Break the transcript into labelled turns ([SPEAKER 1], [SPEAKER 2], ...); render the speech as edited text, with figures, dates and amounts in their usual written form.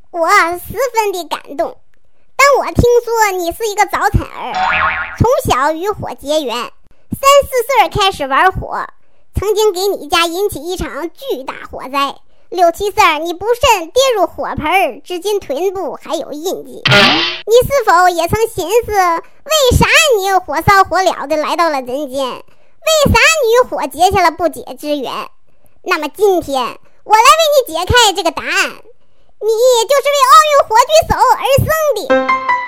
[SPEAKER 1] 我十分的感动。但我听说你是一个早产儿，从小与火结缘，3、4岁开始玩火，曾经给你家引起一场巨大火灾，6、7岁你不慎跌入火盆，至今臀部还有印记。你是否也曾寻思，为啥你火烧火燎的来到了人间？为啥你与火结下了不解之缘？那么今天我来为你解开这个答案，你就是为奥运火炬手而生的。